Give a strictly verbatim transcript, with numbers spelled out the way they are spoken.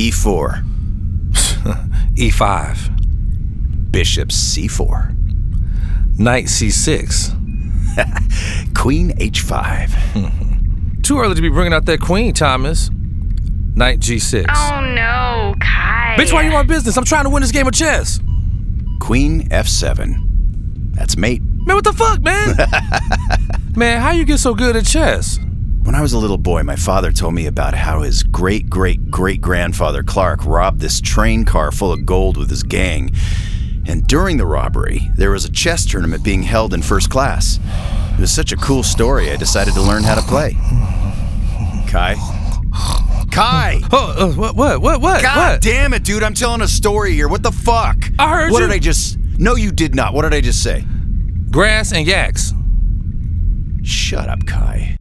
E four. E five. Bishop C four. Knight C six. Queen H five. Too early to be bringing out that queen, Thomas. Knight G six. Oh no, Kai. Bitch, why you on business? I'm trying to win this game of chess. Queen F seven. That's mate. Man, what the fuck, man? Man, how you get so good at chess? When I was a little boy, my father told me about how his great-great-great-grandfather Clark robbed this train car full of gold with his gang. And during the robbery, there was a chess tournament being held in first class. It was such a cool story, I decided to learn how to play. Kai? Kai! Oh, uh, what, what, what, what? God what? damn it, dude, I'm telling a story here. What the fuck? I heard What you. did I just... No, you did not. What did I just say? Grass and yaks. Shut up, Kai.